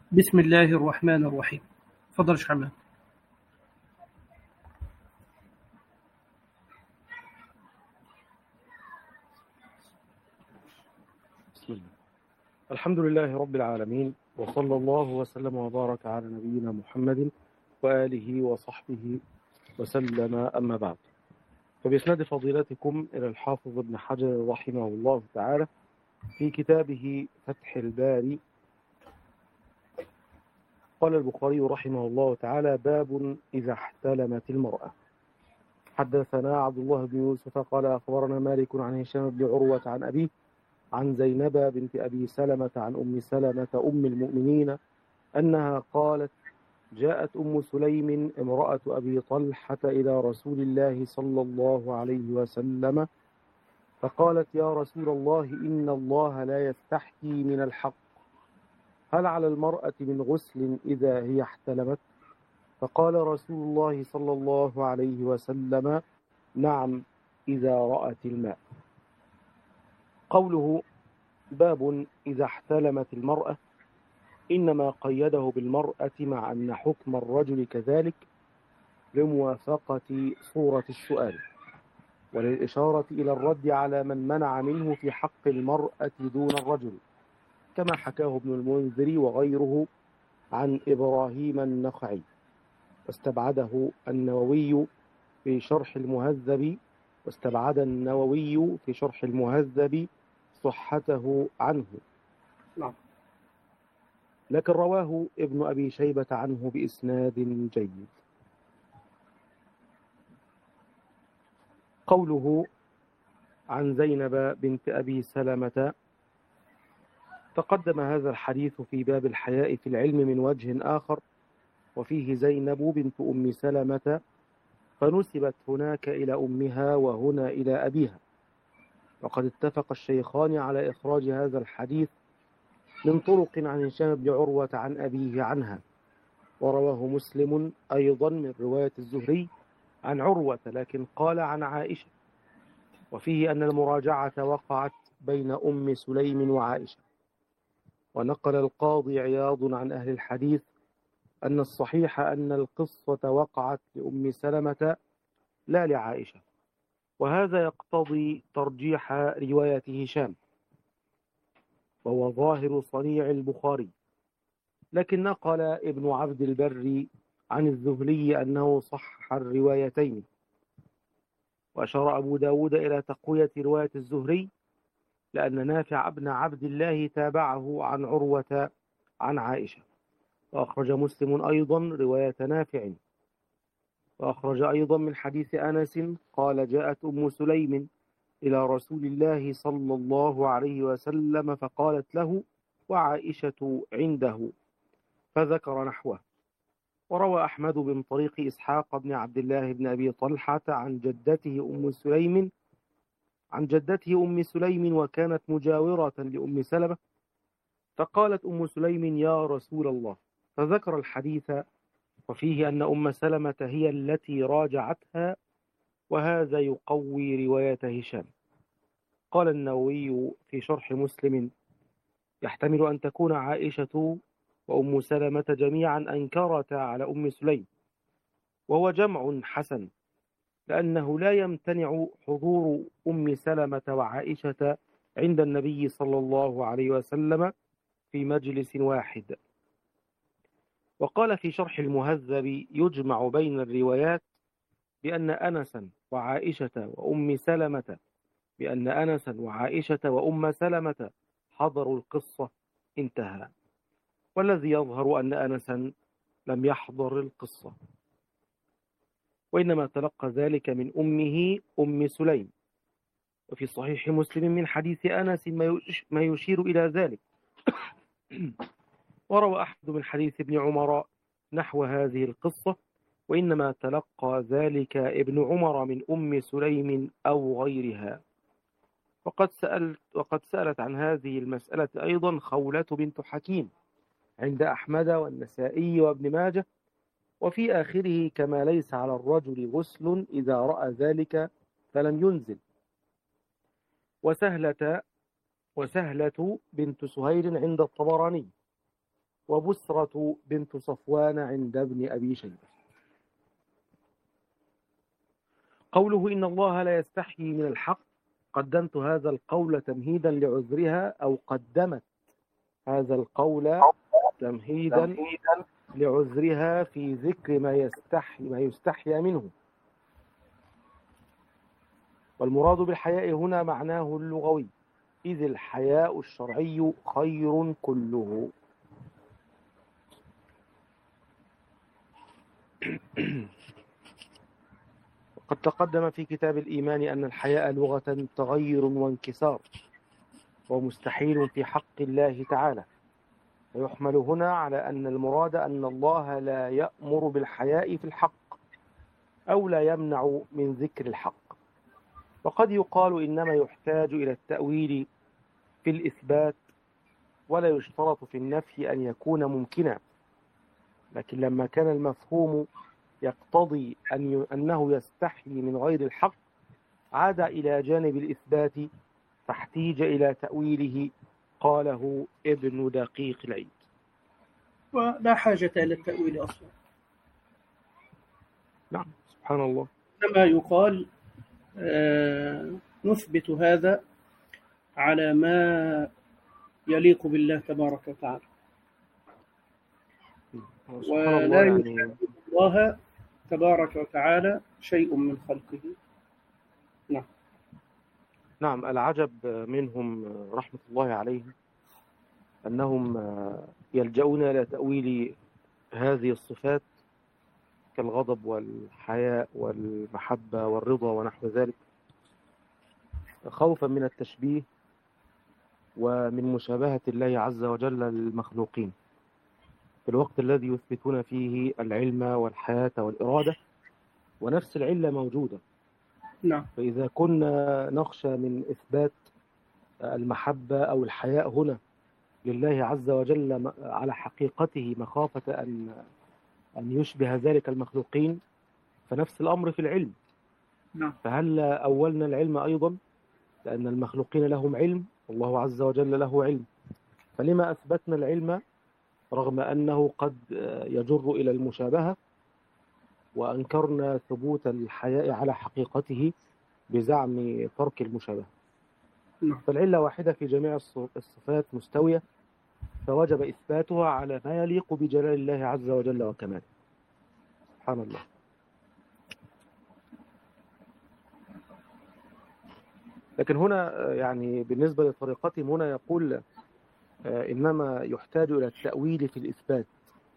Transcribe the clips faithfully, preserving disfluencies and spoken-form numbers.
بسم الله الرحمن الرحيم. تفضل يا حماد. بسم الله. الحمد لله رب العالمين، وصلى الله وسلم وبارك على نبينا محمد وآله وصحبه وسلم، أما بعد. فبإسناد فضيلتكم إلى الحافظ ابن حجر رحمه الله تعالى في كتابه فتح الباري، قال البخاري رحمه الله تعالى: باب إذا احتلمت المرأة. حدثنا عبد الله بن يوسف قال أخبرنا مالك عن هشام بن عروة عن أبيه عن زينب بنت أبي سلمة عن أم سلمة أم المؤمنين أنها قالت: جاءت أم سليم امرأة أبي طلحة إلى رسول الله صلى الله عليه وسلم فقالت: يا رسول الله، إن الله لا يستحيي من الحق، هل على المرأة من غسل إذا هي احتلمت؟ فقال رسول الله صلى الله عليه وسلم: نعم، إذا رأت الماء. قوله باب إذا احتلمت المرأة إنما قيده بالمرأة، مع أن حكم الرجل كذلك لموافقة صورة السؤال، وللإشارة إلى الرد على من منع منه في حق المرأة دون الرجل، كما حكاه ابن المنذر وغيره عن إبراهيم النخعي، واستبعده النووي في شرح المهذب واستبعد النووي في شرح المهذب صحته عنه، لكن رواه ابن أبي شيبة عنه بإسناد جيد. قوله عن زينب بنت أبي سلمة، تقدم هذا الحديث في باب الحياء في العلم من وجه آخر، وفيه زينب بنت أم سلمة، فنسبت هناك إلى أمها وهنا إلى أبيها. وقد اتفق الشيخان على إخراج هذا الحديث من طرق عن هشام بن عروة عن أبيه عنها، ورواه مسلم أيضا من رواية الزهري عن عروة، لكن قال عن عائشة، وفيه أن المراجعة وقعت بين أم سليم وعائشة. ونقل القاضي عياض عن أهل الحديث أن الصحيح أن القصة وقعت لأم سلمة لا لعائشة، وهذا يقتضي ترجيح رواية هشام، وهو ظاهر صنيع البخاري. لكن نقل ابن عبد البر عن الزهري أنه صح الروايتين، وأشار أبو داود إلى تقوية رواية الزهري، لأن نافع ابن عبد الله تابعه عن عروة عن عائشة. وأخرج مسلم أيضا رواية نافع، وأخرج أيضا من حديث أنس قال: جاءت أم سليم إلى رسول الله صلى الله عليه وسلم فقالت له: وعائشة عنده، فذكر نحوه. وروى أحمد من طريق إسحاق بن عبد الله بن أبي طلحة عن جدته أم سليم عن جدته أم سليم وكانت مجاورة لأم سلمة، فقالت أم سليم: يا رسول الله، فذكر الحديث، وفيه أن أم سلمة هي التي راجعتها، وهذا يقوي رواية هشام. قال النووي في شرح مسلم: يحتمل أن تكون عائشة وأم سلمة جميعا أنكرتا على أم سليم، وهو جمع حسن، لأنه لا يمتنع حضور أم سلمة وعائشة عند النبي صلى الله عليه وسلم في مجلس واحد. وقال في شرح المهذب: يجمع بين الروايات بأن أنسا وعائشة وأم سلمة بأن أنسا وعائشة وأم سلمة حضروا القصة، انتهى. والذي يظهر أن أنسا لم يحضر القصة، وإنما تلقى ذلك من أمه أم سليم. وفي صحيح مسلم من حديث أنس ما يشير إلى ذلك. وروى أحد من حديث ابن عمر نحو هذه القصة، وإنما تلقى ذلك ابن عمر من أم سليم أو غيرها. وقد سألت, وقد سألت عن هذه المسألة أيضا خولة بنت حكيم عند أحمد والنسائي وابن ماجه، وفي آخره: كما ليس على الرجل غسل إذا رأى ذلك فلم ينزل. وسهلة وسهلة بنت سهيل عند الطبراني، وبسرة بنت صفوان عند ابن أبي شيبة. قوله إن الله لا يستحيي من الحق، قدمت هذا القول تمهيدا لعذرها، أو قدمت هذا القول تمهيدا لعذرها في ذكر ما يستحي ما يستحيا منه. والمراد بالحياء هنا معناه اللغوي، إذ الحياء الشرعي خير كله. قد تقدم في كتاب الإيمان أن الحياء لغة تغير وانكسار، ومستحيل في حق الله تعالى، ويحمل هنا على أن المراد أن الله لا يأمر بالحياء في الحق، أو لا يمنع من ذكر الحق. وقد يقال إنما يحتاج إلى التأويل في الإثبات، ولا يشترط في النفي أن يكون ممكنا، لكن لما كان المفهوم يقتضي أن أنه يستحيي من غير الحق عاد إلى جانب الإثبات، فاحتيج إلى تأويله، قاله ابن دقيق العيد. ولا حاجة إلى التأويل أصلا. نعم، سبحان الله. كما يقال آه نثبت هذا على ما يليق بالله تبارك وتعالى، ولا يشبه الله تبارك وتعالى شيء من خلقه. نعم نعم العجب منهم رحمة الله عليهم أنهم يلجؤون إلى تأويل هذه الصفات كالغضب والحياء والمحبة والرضا ونحو ذلك، خوفا من التشبيه ومن مشابهة الله عز وجل للمخلوقين، في الوقت الذي يثبتون فيه العلم والحياة والإرادة، ونفس العلة موجودة. نعم. فإذا كنا نخشى من إثبات المحبة أو الحياء هنا لله عز وجل على حقيقته مخافة أن أن يشبه ذلك المخلوقين، فنفس الأمر في العلم. نعم. فهل أولنا العلم أيضا؟ لأن المخلوقين لهم علم والله عز وجل له علم، فلما أثبتنا العلم رغم أنه قد يجر إلى المشابهة، وأنكرنا ثبوت الحياء على حقيقته بزعم ترك المشابهة؟ نعم. فالعلة واحدة في جميع الصفات مستوية، فوجب إثباتها على ما يليق بجلال الله عز وجل وكماله. سبحان الله. لكن هنا يعني بالنسبة لطريقتهم هنا يقول إنما يحتاج إلى التأويل في الإثبات،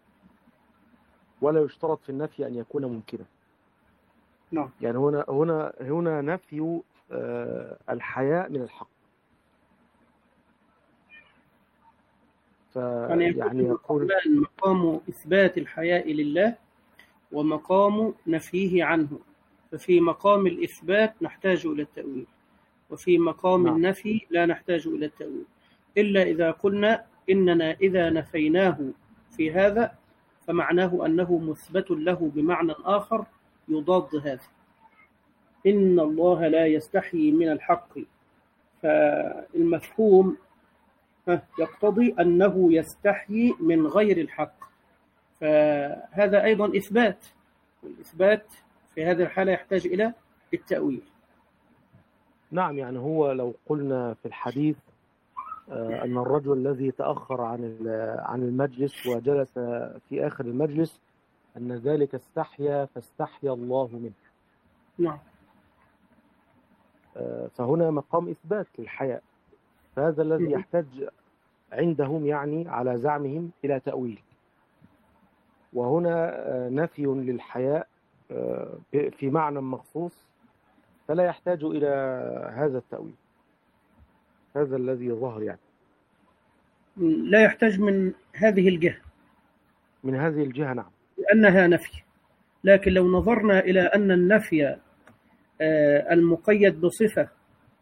ولا يشترط في النفي أن يكون ممكنا. نعم. يعني هنا هنا هنا نفي الحياء من الحق. يعني يقول مقام إثبات الحياء لله ومقام نفيه عنه، ففي مقام الإثبات نحتاج إلى التأويل، وفي مقام نعم. النفي لا نحتاج إلى التأويل، إلا إذا قلنا إننا إذا نفيناه في هذا فمعناه أنه مثبت له بمعنى آخر يضاد هذا. إن الله لا يستحيي من الحق، فالمفهوم يقتضي أنه يستحيي من غير الحق، فهذا أيضا إثبات، والإثبات في هذه الحالة يحتاج إلى التأويل. نعم، يعني هو لو قلنا في الحديث أن الرجل الذي تأخر عن عن المجلس وجلس في آخر المجلس أن ذلك استحيا فاستحيا الله منه. نعم. فهنا مقام إثبات للحياء، فهذا الذي يحتاج عندهم يعني على زعمهم إلى تأويل، وهنا نفي للحياء في معنى مخصوص، فلا يحتاج إلى هذا التأويل. هذا الذي ظهر يعني لا يحتاج من هذه الجهة، من هذه الجهة نعم، لأنها نفي. لكن لو نظرنا إلى أن النفي المقيد بصفة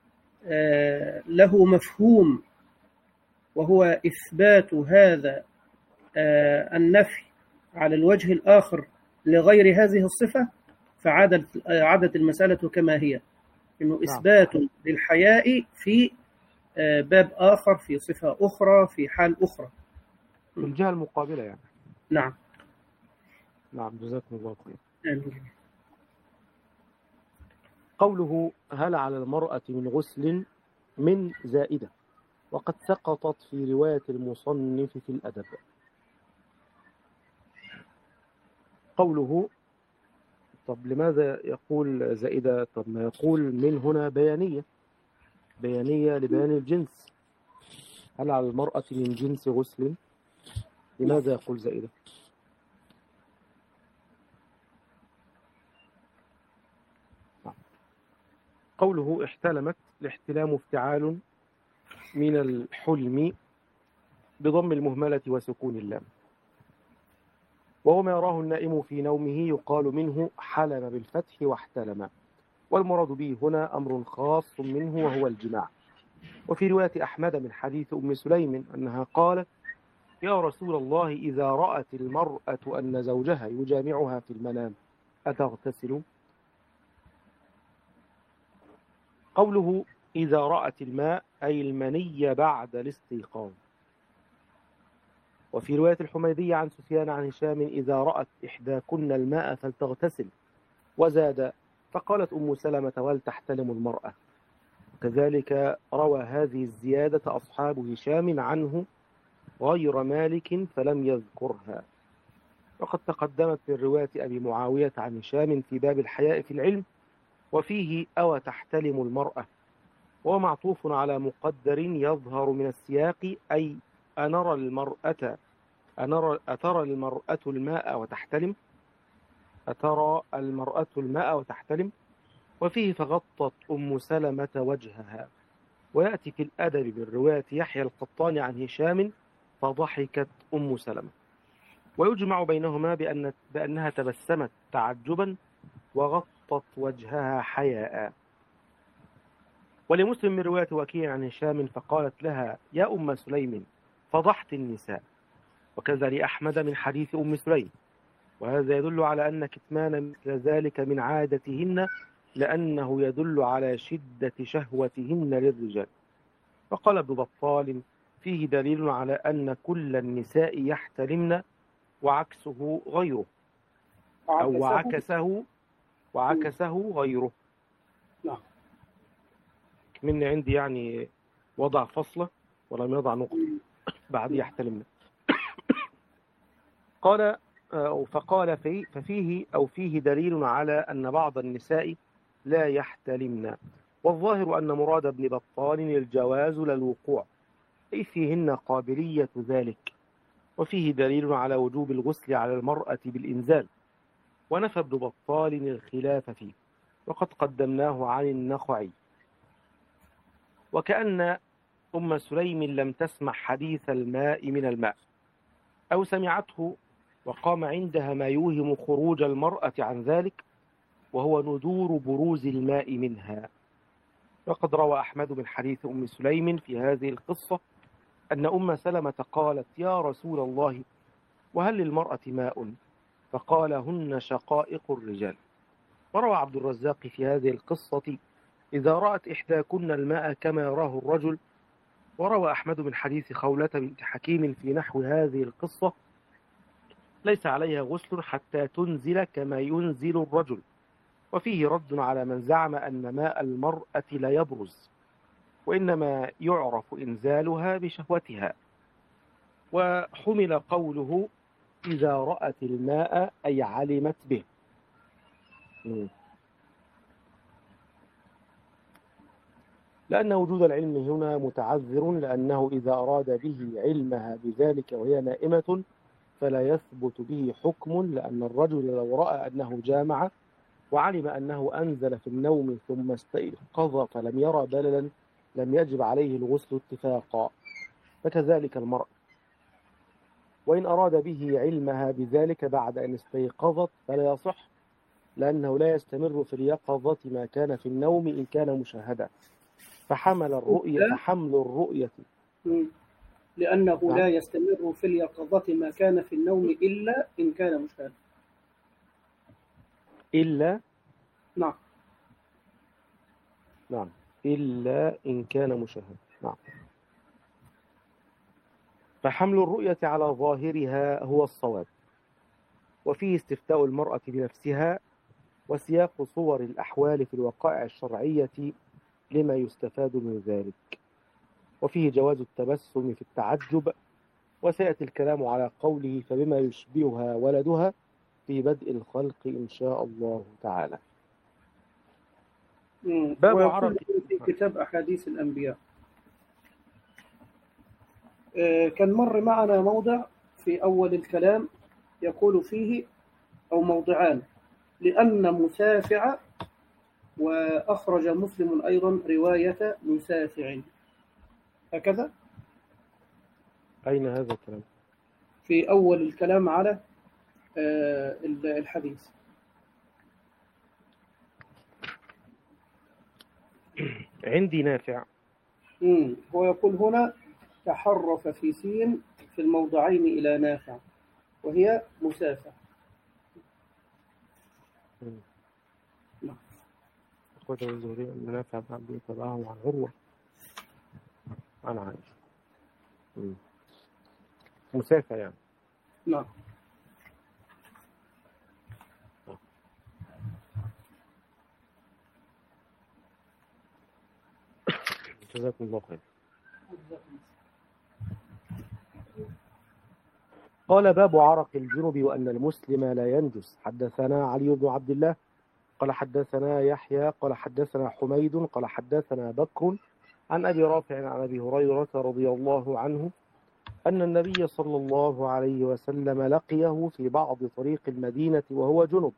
له مفهوم، وهو إثبات هذا النفي على الوجه الآخر لغير هذه الصفة، فعادت عادت المسألة كما هي، إنه إثبات للحياء في باب آخر، في صفة أخرى، في حال أخرى. في الجهة المقابلة يعني. نعم. نعم، جزاكم الله خير. آمين. قوله هل على المرأة من غسل من زائدة، وقد سقطت في رواية المصنف في الأدب. قوله طب لماذا يقول زائدة؟ طب ما يقول من هنا بيانية، بيانية لبيان الجنس. هل على المرأة من جنس غسل؟ لماذا يقول زائدة؟ قوله احتلمت، الاحتلام افتعال من الحلم بضم المهملة وسكون اللام، وهو ما يراه النائم في نومه يقال منه حلم بالفتح واحتلم، والمراد به هنا أمر خاص منه وهو الجماع. وفي رواية أحمد من حديث أم سليم أنها قالت يا رسول الله إذا رأت المرأة أن زوجها يجامعها في المنام أتغتسل؟ قوله إذا رأت الماء أي المني بعد الاستيقاظ. وفي رواية الحميدية عن سفيان عن هشام إذا رأت إحداكن الماء فلتغتسل، وزاد فقالت أم سلمة ولتحتلم المرأة. كذلك روى هذه الزيادة أصحاب هشام عنه غير مالك فلم يذكرها. وقد تقدمت من رواية أبي معاوية عن هشام في باب الحياء في العلم وفيه أو تحتلم المرأة، وهو معطوف على مقدر يظهر من السياق أي أنرى المرأة أنرى أترى المرأة الماء وتحتلم أترى المرأة الماء وتحتلم وفيه فغطت أم سلمة وجهها. ويأتي في الأدب بالرواية يحيى القطان عن هشام فضحكت أم سلمة. ويجمع بينهما بأن بأنها تبسمت تعجبا وغطت وجهها حياء. ولمسلم من رواية وكيع عن هشام فقالت لها يا أم سليم فضحت النساء. وكذا لأحمد من حديث أم سليم. وهذا يدل على أن كتمان مثل ذلك من عادتهن، لأنه يدل على شدة شهوتهن للرجال. وقال ابن بطال فيه دليل على أن كل النساء يحتلمن وعكسه غيره، أو وعكسه وعكسه غيره. نعم. من عندي يعني وضع فصلة ولم يضع نقطة بعد يحتلمن. قال فقال في ففيه أو فيه دليل على أن بعض النساء لا يحتلمن، والظاهر أن مراد ابن بطال الجواز للوقوع، أي فيهن قابلية ذلك. وفيه دليل على وجوب الغسل على المرأة بالإنزال، ونفى ابن بطال الخلاف فيه، وقد قدمناه عن النخعي. وكأن أم سليم لم تسمع حديث الماء من الماء، أو سمعته وقام عندها ما يوهم خروج المرأة عن ذلك، وهو ندور بروز الماء منها. وقد روى أحمد من حديث أم سليم في هذه القصة أن أم سلمة قالت يا رسول الله وهل للمرأة ماء؟ فقال هن شقائق الرجال. وروى عبد الرزاق في هذه القصة إذا رأت إحداكن الماء كما يراه الرجل. وروى أحمد من حديث خولة بنت حكيم في نحو هذه القصة ليس عليها غسل حتى تنزل كما ينزل الرجل. وفيه رد على من زعم أن ماء المرأة لا يبرز، وإنما يعرف إنزالها بشهوتها. وحمل قوله إذا رأت الماء أي علمت به. لأن وجود العلم هنا متعذر، لأنه إذا أراد به علمها بذلك وهي نائمة فلا يثبت به حكم، لأن الرجل لو رأى أنه جامع وعلم أنه أنزل في النوم ثم استيقظ فلم يرى بللا لم يجب عليه الغسل اتفاقا، فكذلك المرأة. وإن أراد به علمها بذلك بعد أن استيقظت فلا يصح، لأنه لا يستمر في اليقظة ما كان في النوم إن كان مشاهدا، فحمل الرؤية فحمل الرؤية لأنه نعم. لا يستمر في اليقظة ما كان في النوم إلا إن كان مشاهدا. إلا نعم نعم إلا إن كان مشاهدا. نعم. فحمل الرؤية على ظاهرها هو الصواب، وفيه استفتاء المرأة بنفسها وسياق صور الأحوال في الوقائع الشرعية لما يستفاد من ذلك، وفيه جواز التبسم في التعجب، وسيأتي الكلام على قوله فبما يشبهها ولدها في بدء الخلق إن شاء الله تعالى. باب عرق في كتاب أحاديث الأنبياء. كان مر معنا موضع في أول الكلام يقول فيه أو موضعان لأن مسافع، وأخرج مسلم أيضا رواية مسافع، هكذا. أين هذا الكلام؟ في أول الكلام على الحديث. عندي نافع. مم. هو يقول هنا تحرف في سين في الموضعين إلى نافع، وهي مسافة. نعم. أخوة الزهري أن نافع بن عبد تبعه عن عروة عن عائشة. مسافة يعني. نعم. جزاكم الله خير. قال باب عرق الجنب وأن المسلم لا ينجس. حدثنا علي بن عبد الله قال حدثنا يحيى قال حدثنا حميد قال حدثنا بكر عن أبي رافع عن أبي هريرة رضي الله عنه أن النبي صلى الله عليه وسلم لقيه في بعض طريق المدينة وهو جنب،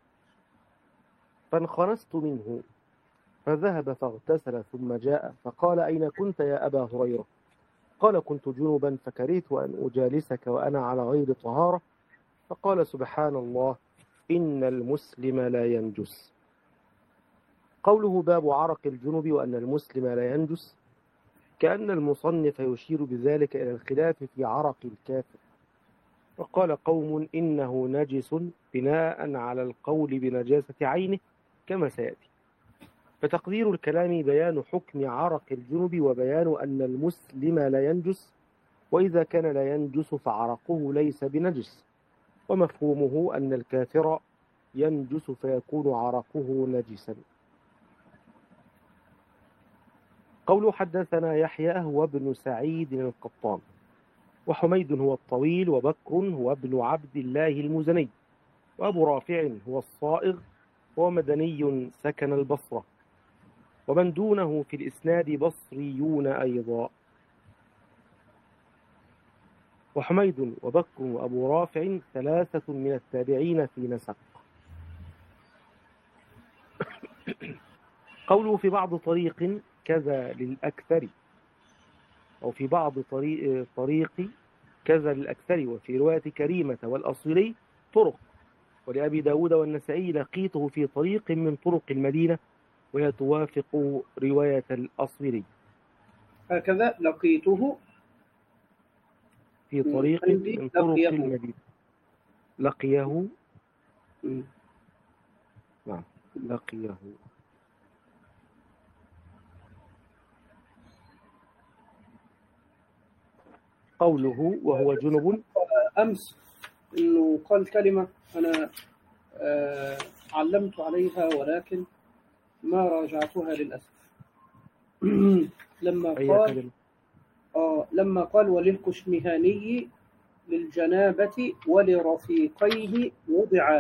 فانخنست منه فذهب فاغتسل ثم جاء فقال أين كنت يا أبا هريرة؟ قال كنت جنبا فكرهت أن أجالسك وأنا على غير طهارة، فقال سبحان الله إن المسلم لا ينجس. قوله باب عرق الجنب وأن المسلم لا ينجس، كأن المصنف يشير بذلك إلى الخلاف في عرق الكافر، وقال قوم إنه نجس بناء على القول بنجاسة عينه كما سيأتي. فتقدير الكلام بيان حكم عرق الجنب وبيان أن المسلم لا ينجس، وإذا كان لا ينجس فعرقه ليس بنجس، ومفهومه أن الكافر ينجس فيكون عرقه نجسا. قول حدثنا يحيى هو ابن سعيد القطان، وحميد هو الطويل، وبكر هو ابن عبد الله المزني، وأبو رافع هو الصائغ هو مدني سكن البصرة، ومن دونه في الإسناد بصريون أيضا. وحميد وبكر وأبو رافع ثلاثة من التابعين في نسق. قوله في بعض طريق كذا للأكثر، أو في بعض طريق, طريق كذا للأكثر، وفي رواية كريمة والأصيلي طرق، ولأبي داود والنسائي لقيته في طريق من طرق المدينة، وهي توافق رواية الأصيلي. هكذا لقيته في طريق من طرق لقيه. المدينة لقيه. نعم لقيه. قوله وهو جنب. أمس إنه قال كلمة أنا آه علمت عليها ولكن ما راجعتها للأسف. لما قال آه لما قال وللكشمهاني للجنابة ولرفيقيه وضعا،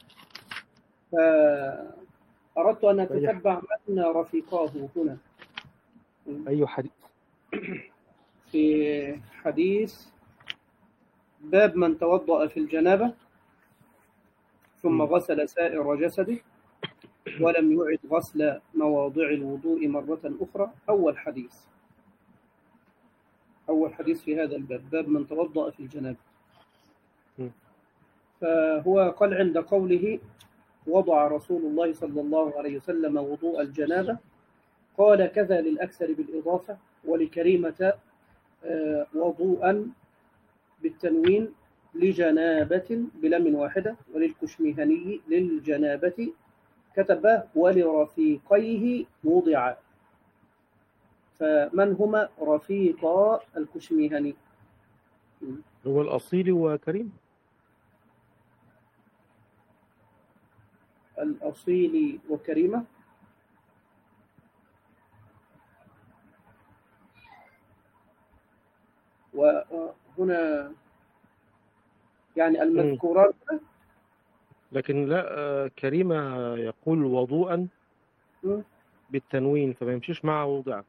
فأردت أن أتتبع من رفيقاه هنا. أي حديث؟ في حديث باب من توضأ في الجنابة ثم غسل سائر جسده ولم يعد غسل مواضع الوضوء مرة أخرى. أول حديث أول حديث في هذا الباب، باب من توضأ في الجنابة. فهو قال عند قوله وضع رسول الله صلى الله عليه وسلم وضوء الجنابة، قال كذا للأكثر بالإضافة، ولكريمة وضوءا بالتنوين لجنابة بلم واحدة، وللكشمهني للجنابة كتب ولرفيقيه وضع. فمن هما رفيقا الكشمهني؟ هو الأصيل وكريم. الأصيل وكريمة. وهنا يعني المذكورات. لكن لا، كريمة يقول وضوءا بالتنوين فما يمشيش معه وضعا.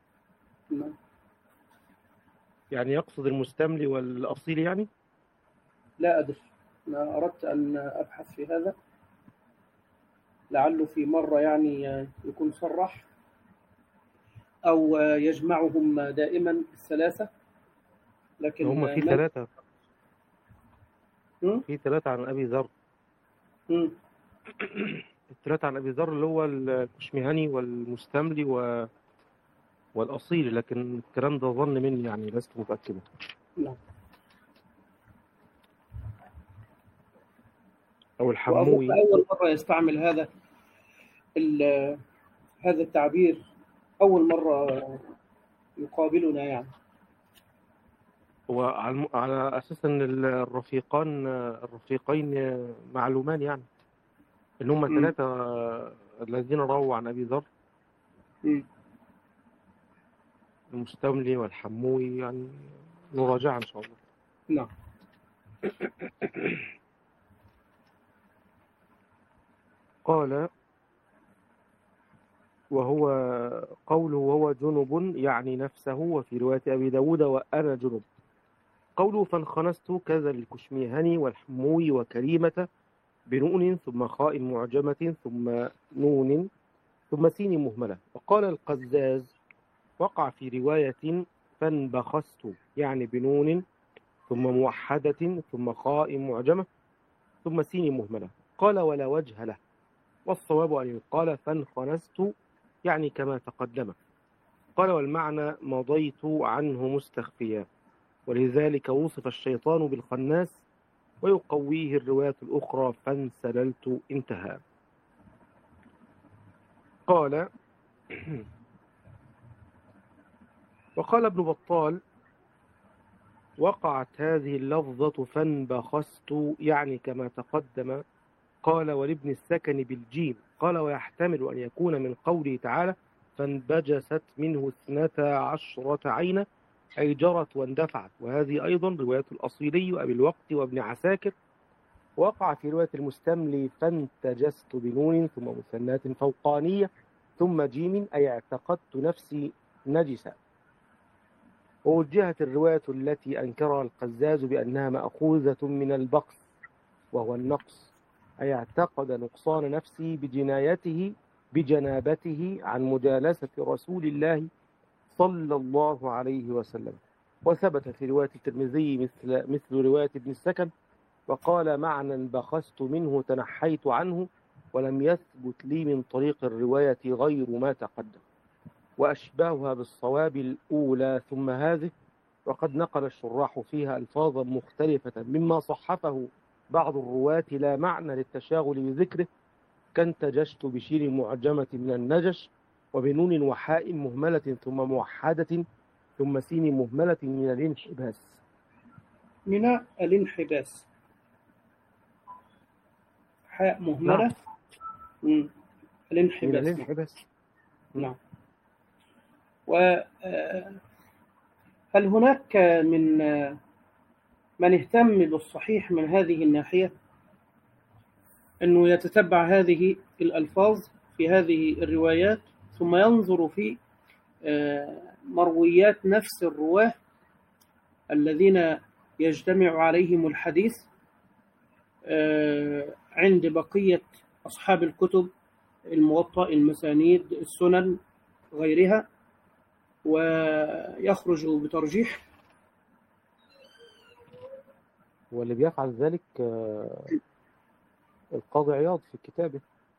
يعني يقصد المستملي والأصيل يعني؟ لا أدري، أنا أردت أن أبحث في هذا لعله في مرة يعني يكون صرح أو يجمعهم دائما الثلاثة. لكن هم في ثلاثة في ثلاثة عن أبي ذر. الثلاثة عن أبي ذر اللي هو الكشمهني والمستملي و... والأصيل، لكن الكلام ده ظن مني يعني لست متأكدا. نعم. أو الحموي. أول مرة يستعمل هذا هذا التعبير، أول مرة يقابلنا يعني. وعلى على أساس أن الرفيقان الرفيقين معلومان يعني إن هم ثلاثة الذين رووا عن أبي ذر، المستملي والحموي، يعني نراجع إن شاء الله. نعم. قال وهو قوله وهو جنب يعني نفسه، وفي رواية أبي داود وأنا جنب. قوله فانخنست كذا الكشميهني والحموي وكريمة بنون ثم خاء معجمة ثم نون ثم سين مهملة. وقال القزاز وقع في رواية فانبخست يعني بنون ثم موحدة ثم خاء معجمة ثم سين مهملة. قال ولا وجه له، والصواب أن يقال فانخنست يعني كما تقدم. قال والمعنى مضيت عنه مستخفيا، ولذلك وصف الشيطان بالخناس، ويقويه الرواية الأخرى فانسللت انتهى. قال وقال ابن بطال وقعت هذه اللفظة فانبخست يعني كما تقدم. قال ولابن السكن بالجيم. قال ويحتمل أن يكون من قوله تعالى فانبجست منه اثنتا عشرة عينا أي جرت واندفعت، وهذه أيضا رواية الأصيلي وأبي الوقت وابن عساكر. وقع في رواية المستملي فانتجست بنون ثم مثنات فوقانية ثم جيم أي اعتقدت نفسي نجسا. ووجهت الرواية التي أنكرها القزاز بأنها مأخوذة من البقص وهو النقص، أي اعتقد نقصان نفسه بجنايته بجنابته عن مجالسة رسول الله صلى الله عليه وسلم. وثبت في رواية الترمذي مثل, مثل رواية ابن السكن. وقال معنى بخست منه تنحيت عنه، ولم يثبت لي من طريق الرواية غير ما تقدم، وأشباهها بالصواب الأولى ثم هذه. وقد نقل الشراح فيها ألفاظا مختلفة مما صحفه بعض الرواة لا معنى للتشاغل بذكره، كانتجشت بشير معجمة من النجش وبنون وحاء مهملة ثم موحدة ثم سين مهملة من الانحباس. من الانحباس حاء مهملة. نعم. الانحباس. من الانحباس. نعم. وهل هناك من من اهتم بالصحيح من هذه الناحية، أنه يتتبع هذه الألفاظ في هذه الروايات ثم ينظر في مرويات نفس الرواه الذين يجتمع عليهم الحديث عند بقية أصحاب الكتب الموطأ المسانيد السنن غيرها، ويخرج بترجيح؟ واللي بيفعل ذلك القاضي عياض في كتابه،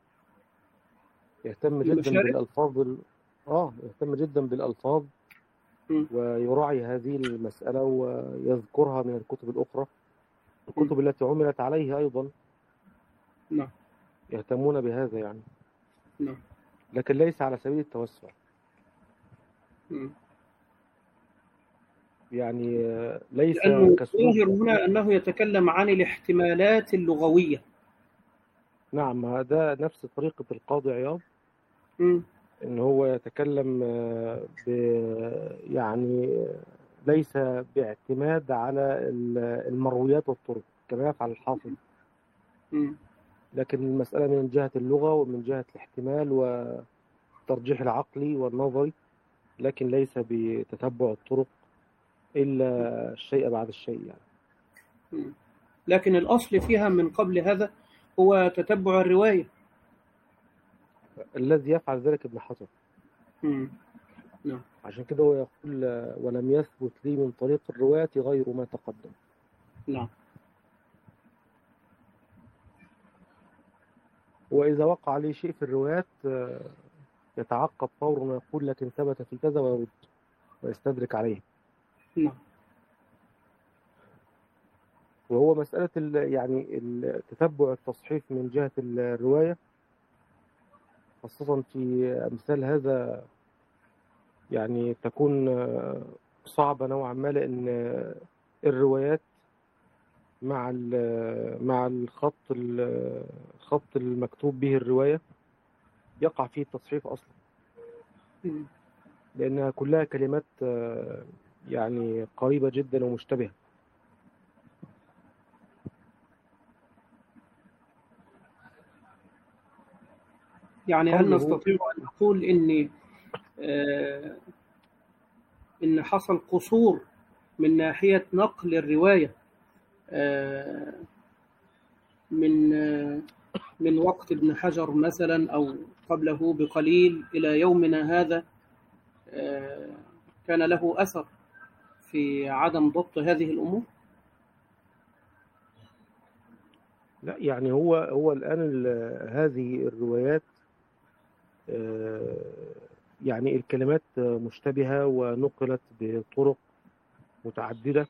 يهتم جدا بالألفاظ ال... آه يهتم جدا بالألفاظ م. ويراعي هذه المسألة ويذكرها من الكتب الأخرى، الكتب م. التي عملت عليه أيضا. نعم. يهتمون بهذا يعني. نعم. لكن ليس على سبيل التوسع. م. يعني ليس لأنه كسلوك. ظاهر هنا أنه يتكلم عن الاحتمالات اللغوية. نعم، هذا نفس طريقة القاضي عياض، م. إن هو يتكلم ب يعني ليس باعتماد على المرويات والطرق كما يفعل الحافظ، م. لكن المسألة من جهة اللغة ومن جهة الاحتمال والترجيح العقلي والنظري، لكن ليس بتتبع الطرق إلا الشيء بعد الشيء يعني. م. لكن الأصل فيها من قبل هذا هو تتبع الرواية. الذي يفعل ذلك ابن حجر. نعم. عشان كده هو يقول ولم يثبت لي من طريق الرواية غير ما تقدم. نعم. وإذا وقع لي شيء في الروايات يتعقب فورا ويقول لكن ثبت في كذا ويرد ويستدرك عليه. نعم. وهو مسألة يعني تتبع التصحيف من جهة الرواية خاصة في أمثال هذا يعني تكون صعبة نوعا ما، لأن الروايات مع مع الخط الخط المكتوب به الرواية يقع فيه التصحيف أصلا، لأنها كلها كلمات يعني قريبة جدا ومشتبهة. يعني هل نستطيع أن نقول إن آه إن حصل قصور من ناحية نقل الرواية آه من آه من وقت ابن حجر مثلا أو قبله بقليل إلى يومنا هذا آه كان له أثر في عدم ضبط هذه الأمور؟ لا، يعني هو هو الآن هذه الروايات يعني الكلمات مشتبهة ونقلت بطرق متعددة،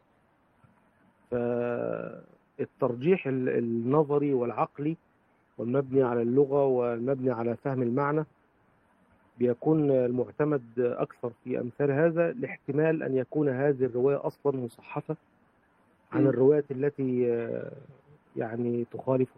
فالترجيح النظري والعقلي والمبني على اللغة والمبني على فهم المعنى بيكون المعتمد أكثر في أمثال هذا، لاحتمال أن يكون هذه الرواية أصلا مصحفة عن الروايات التي يعني تخالفها،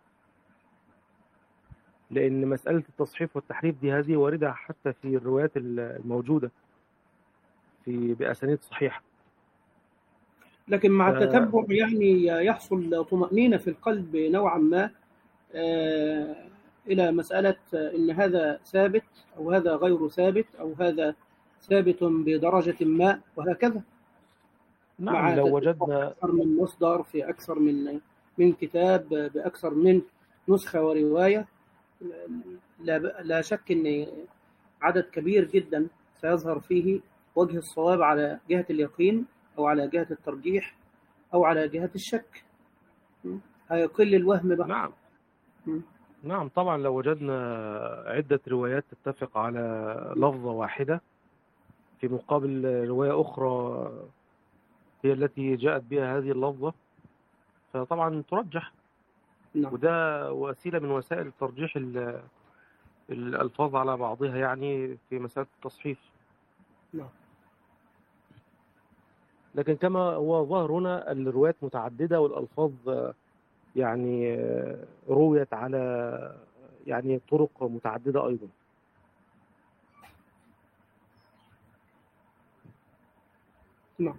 لأن مسألة التصحيف والتحريف دي هذه واردة حتى في الروايات الموجودة في بأسانيد صحيحة. لكن مع ف... التتبع يعني يحصل طمأنينة في القلب نوعا ما آه إلى مسألة إن هذا ثابت أو هذا غير ثابت أو هذا ثابت بدرجة ما وهكذا. نعم، مع لو وجدنا أكثر من مصدر في أكثر من من كتاب بأكثر من نسخة ورواية، لا, لا شك أن عدد كبير جدا سيظهر فيه وجه الصواب على جهة اليقين أو على جهة الترجيح أو على جهة الشك، هيقل الوهم بقى. نعم. م. نعم طبعا، لو وجدنا عدة روايات تتفق على لفظة واحدة في مقابل رواية أخرى هي التي جاءت بها هذه اللفظة، فطبعا ترجح. نعم. وده وسيلة من وسائل ترجيح الألفاظ على بعضها يعني في مسألة التصحيف. نعم. لكن كما هو ظاهر هنا الروايات متعددة والألفاظ يعني رويت على يعني طرق متعددة أيضا. نعم.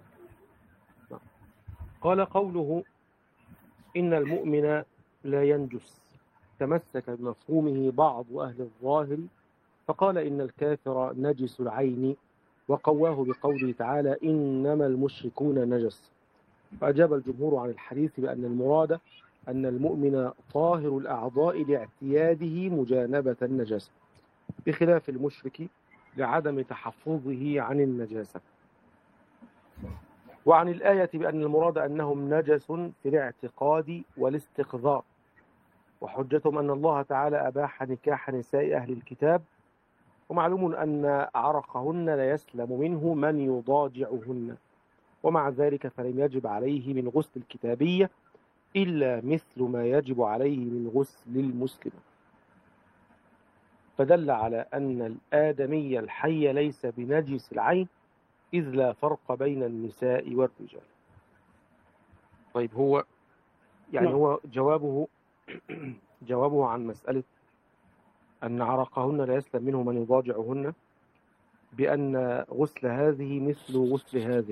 قال قوله إن المؤمن لا ينجس تمسك بمفهومه بعض أهل الظاهر فقال إن الكافر نجس العين، وقواه بقوله تعالى إنما المشركون نجس. فأجاب الجمهور عن الحديث بأن المراد أن المؤمن طاهر الأعضاء لاعتياده مجانبة النجاسة، بخلاف المشرك لعدم تحفظه عن النجاسة. وعن الآية بأن المراد أنهم نجس في الاعتقاد والاستقذار، وحجتهم أن الله تعالى أباح نكاح نساء أهل الكتاب، ومعلوم أن عرقهن لا يسلم منه من يضاجعهن، ومع ذلك فلم يجب عليه من غسل الكتابية إلا مثل ما يجب عليه من غسل المسلم، فدل على أن الآدمي الحي ليس بنجس العين إذ لا فرق بين النساء والرجال. طيب هو يعني نعم. هو جوابه جوابه عن مسألة أن عرقهن لا يسلم منه من يضاجعهن بأن غسل هذه مثل غسل هذه،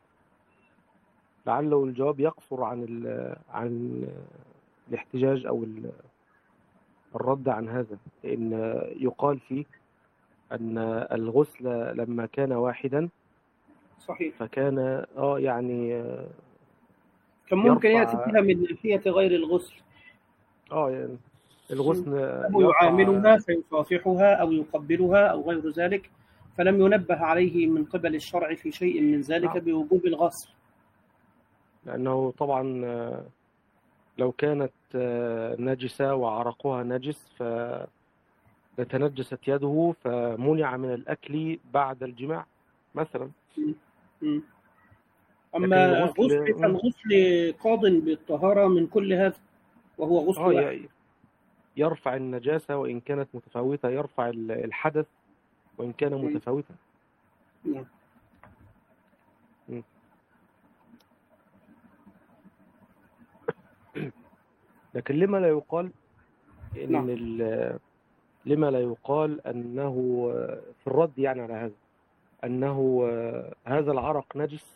لعله الجواب يقصر عن ال عن الاحتجاج أو الرد عن هذا، لأن يقال فيه أن الغسل لما كان واحدا صحيح. فكان اه يعني كان ممكن يأتي يرفع فيها من ناحية غير الغسل، اه يعني الغسل أو يرفع. يعاملها فيصافحها أو يقبلها أو غير ذلك، فلم ينبه عليه من قبل الشرع في شيء من ذلك نعم، بوجوب الغسل. لأنه طبعا لو كانت نجسة وعرقها نجس فتنجست يده فمنع من الأكل بعد الجماع مثلا. م. م. لكن أما الغسل غسل فالغسل قاض بالطهارة من كل هذا، وهو غسل اه واحد. ي- يرفع النجاسة وإن كانت متفاوتة، يرفع الحدث وإن كان م. متفاوتا. نعم. م. لكن لما لا يقال إن نعم. ال- لما لا يقال أنه في الرد يعني على هذا أنه هذا العرق نجس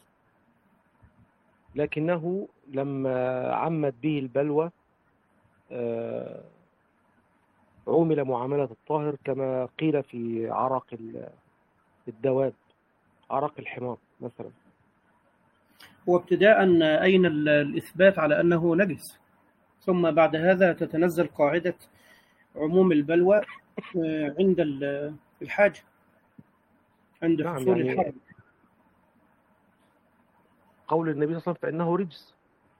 لكنه لما عمت به البلوى آه، عُمل معاملة الطاهر كما قيل في عرق الدواب، عرق الحمار مثلا. وابتداء أين ال- الإثبات على أنه نجس، ثم بعد هذا تتنزل قاعدة عموم البلوى آه، عند ال- الحاجة، عند نعم، حصول يعني الحرج. قول النبي صلى الله عليه وسلم فإنه رجس،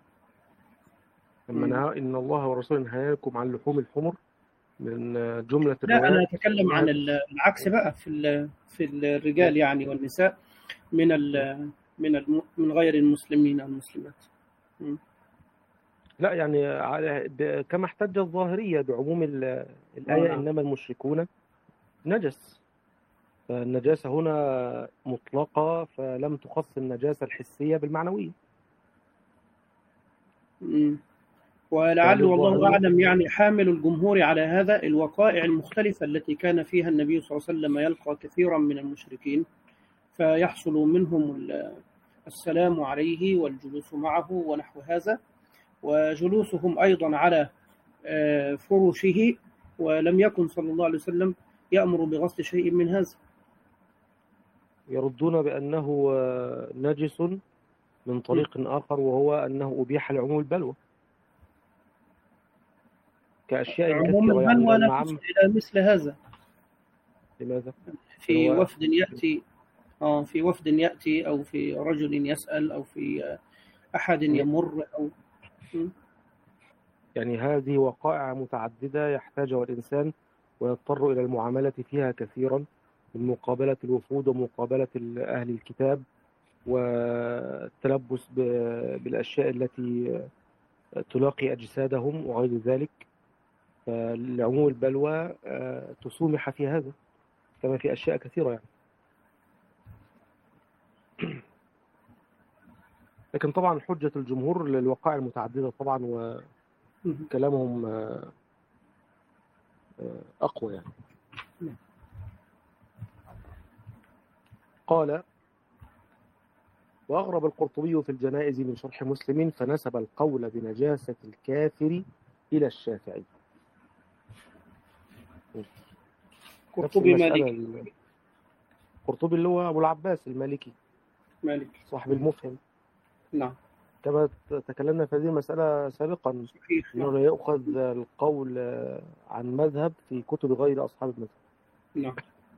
لما م. نهى إن الله ورسوله نهاكم عن لحوم الحمر من جملة لا، أنا الروايات أتكلم عن هذا. ال- العكس بقى في ال- في الرجال يعني والنساء، من ال- من الم- من غير المسلمين المسلمات. م. لا يعني على- ب- كما احتج الظاهرية بعموم ال- آه، الآية نعم. إنما المشركون نجس، فالنجاسة هنا مطلقة فلم تخص النجاسة الحسية بالمعنوية. م. ولعل والله فللظاهرية أعلم يعني حامل الجمهور على هذا الوقائع المختلفة التي كان فيها النبي صلى الله عليه وسلم يلقى كثيرا من المشركين، فيحصل منهم ال- السلام عليه والجلوس معه ونحو هذا، وجلوسهم أيضا على آه، فرشه، ولم يكن صلى الله عليه وسلم يأمر بغسل شيء من هذا. يردون بأنه نجس من م. طريق آخر، وهو أنه أبيح لعموم البلوى كأشياء عموم كثيرة، يعني البلوى لا لما تصل عم. إلى مثل هذا. لماذا؟ في هو وفد يأتي آه في وفد يأتي، أو في رجل يسأل، أو في أحد يمر، أو م. يعني هذه وقائع متعددة يحتاجها الإنسان ويضطر إلى المعاملة فيها كثيرا، من مقابلة الوفود ومقابلة أهل الكتاب والتلبس ب- بالأشياء التي تلاقي أجسادهم وغير ذلك. فالعموم البلوى آه، تسومح في هذا كما في أشياء كثيرة يعني. لكن طبعا حجة الجمهور للوقائع المتعددة طبعا، م. وكلامهم آه، آه، أقوى يعني. قال: وأغرب القرطبي في الجنائز من شرح مسلم فنسب القول بنجاسة الكافر إلى الشافعي. نفس قرطبي المسألة. مالكي. القرطبي اللي هو أبو العباس المالكي مالكي. صاحب المفهم، نعم. كما تكلمنا في هذه المسألة سابقا، صحيح. أنه نعم. لا يؤخذ القول عن مذهب في كتب غير أصحاب المذهب. نعم.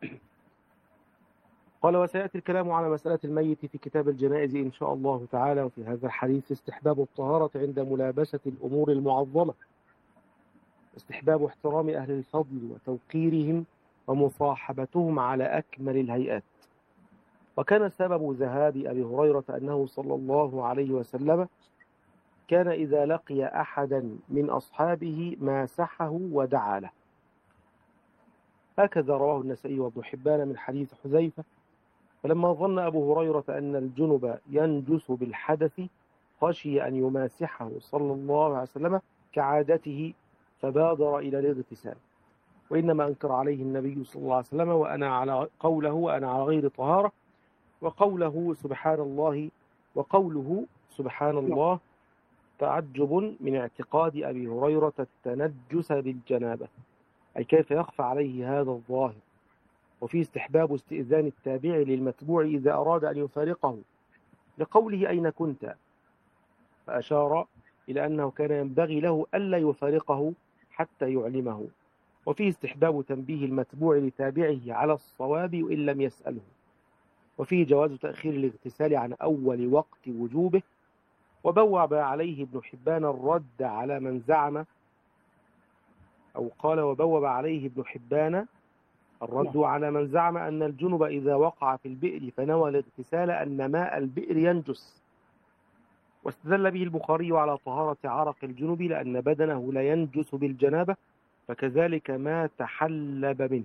قال: وسيأتي الكلام على مسألة الميت في كتاب الجنائز إن شاء الله تعالى. وفي هذا الحديث استحباب الطهارة عند ملابسة الأمور المعظمة، استحباب احترام أهل الفضل وتوقيرهم ومصاحبتهم على أكمل الهيئات. وكان سبب ذهاب أبي هريرة أنه صلى الله عليه وسلم كان إذا لقي أحدا من أصحابه ماسحه ودعا له. هكذا رواه النسائي وابن حبان من حديث حذيفة فلما ظن أبو هريرة أن الجنب ينجس بالحدث خشي أن يماسحه صلى الله عليه وسلم كعادته فبادر إلى الاغتسال، وإنما أنكر عليه النبي صلى الله عليه وسلم وأنا على قوله وأنا على غير طهارة، وقوله سبحان الله وقوله سبحان الله تعجب من اعتقاد أبي هريرة التنجس بالجنابة، أي كيف يخفى عليه هذا الظاهر. وفي استحباب استئذان التابع للمتبوع إذا أراد أن يفارقه لقوله أين كنت، فأشار إلى أنه كان ينبغي له ألا يفارقه حتى يعلمه. وفيه استحباب تنبيه المتبوع لتابعه على الصواب وإن لم يسأله. وفيه جواز تأخير الاغتسال عن أول وقت وجوبه. وبوب عليه ابن حبان الرد على من زعم، أو قال وبوب عليه ابن حبان الرد على من زعم أن الجنب إذا وقع في البئر فنوى الاغتسال أن ماء البئر ينجس. واستدل به البخاري على طهارة عرق الجنب لأن بدنه لا ينجس بالجنابة، فكذلك ما تحلب منه.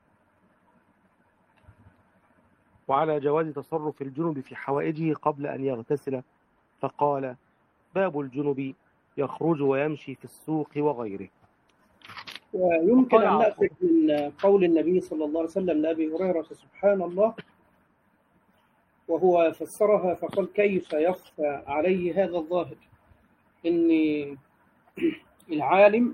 وعلى جواز تصرف الجنب في حوائجه قبل أن يغتسل، فقال باب الجنب يخرج ويمشي في السوق وغيره. ويمكن أن نأخذ من قول النبي صلى الله عليه وسلم لأبي هريرة سبحان الله، وهو فسرها فقال كيف يخفى عليه هذا الظاهر، إن العالم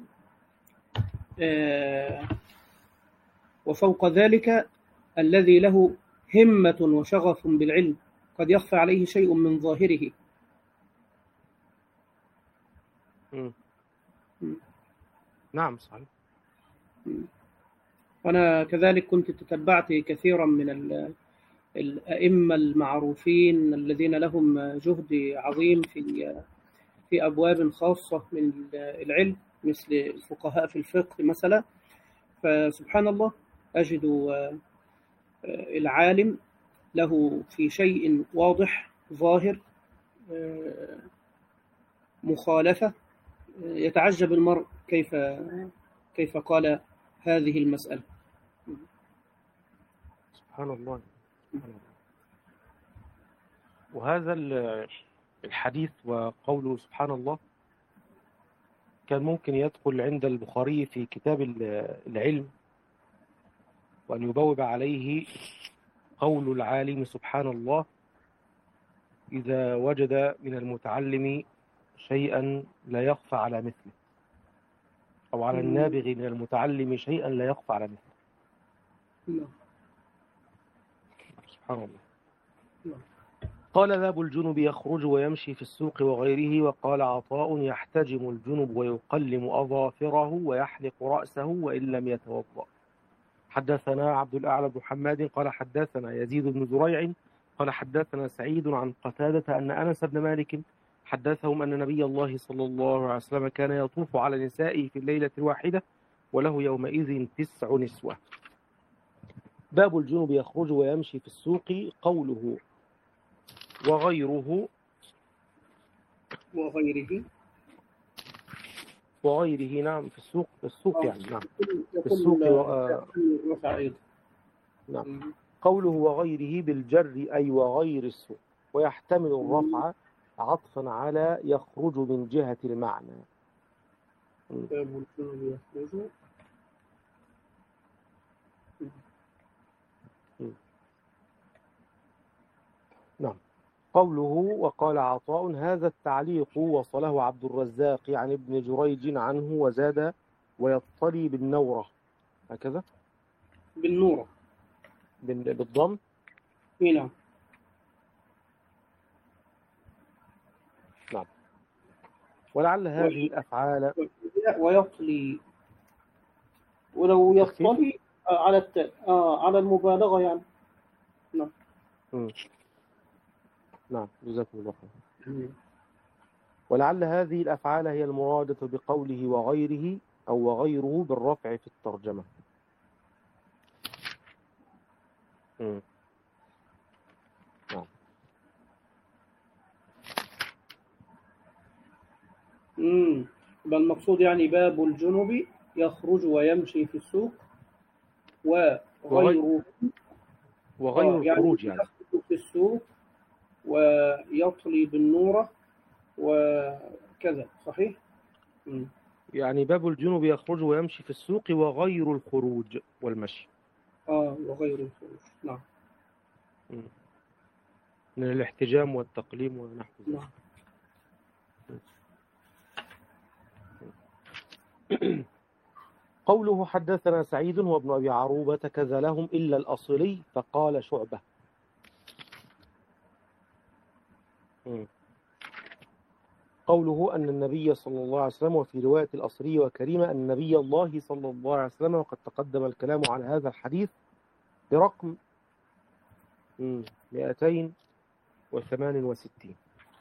وفوق ذلك الذي له همة وشغف بالعلم قد يخفى عليه شيء من ظاهره. م. نعم صحيح. أنا كذلك كنت تتبعت كثيرا من الأئمة المعروفين الذين لهم جهد عظيم في في أبواب خاصة من العلم مثل الفقهاء في الفقه مثلا، فسبحان الله أجد العالم له في شيء واضح ظاهر مخالفة، يتعجب المرء كيف كيف قال هذه المسألة. سبحان الله. وهذا الحديث وقوله سبحان الله كان ممكن يدخل عند البخاري في كتاب العلم وأن يبوب عليه قول العالم سبحان الله إذا وجد من المتعلم شيئا لا يخفى على مثله، أو على النابغ من المتعلم شيئا لا يخفى على مثله. سبحان الله. قال باب الجنب يخرج ويمشي في السوق وغيره. وقال عطاء يحتجم الجنب ويقلم أظافره ويحلق رأسه وإن لم يتوضأ. حدثنا عبد الأعلى بن حماد قال حدثنا يزيد بن زريع قال حدثنا سعيد عن قتادة أن أنس بن مالك حدثهم أن نبي الله صلى الله عليه وسلم كان يطوف على نسائه في الليلة الواحدة وله يومئذ تسع نسوة. باب الجنب يخرج ويمشي في السوق. قوله وغيره وغيره وغيره نعم في السوق في السوق يعني نعم في السوق و... نعم. قوله وغيره بالجر أي وغير السوق، ويحتمل الرفع عطفا على يخرج من جهة المعنى. باب الجنب يخرج. نعم. قوله وقال عطاء هذا التعليق وصله عبد الرزاق عن ابن جريج عنه وزاد ويطلي بالنورة، هكذا بالنورة بالضم. نعم. نعم. ولعل هذه الأفعال ويطلي، ولو يطلي على الت... آه على المبالغة يعني. نعم. م. نعم جزاكم الله خير. ولعل هذه الأفعال هي المرادة بقوله وغيره أو وغيره بالرفع في الترجمة. م. نعم. امم بل المقصود يعني باب الجنب يخرج ويمشي في السوق وغيره وغير آه يعني الخروج يعني. يخرج في السوق ويطلي بالنورة وكذا، صحيح؟ م. يعني باب الجنوب يخرج ويمشي في السوق وغير الخروج والمشي. آه وغير الخروج، نعم. م. من الاحتجام والتقليم ونحو ذلك. نعم. قوله حدثنا سعيد هو ابن أبي عروبة كذا لهم إلا الأصلي فقال شعبة. م. قوله أن النبي صلى الله عليه وسلم، وفي رواية الأصري وكريمة أن نبي الله صلى الله عليه وسلم، وقد تقدم الكلام على هذا الحديث برقم مئتين وثمان وستين.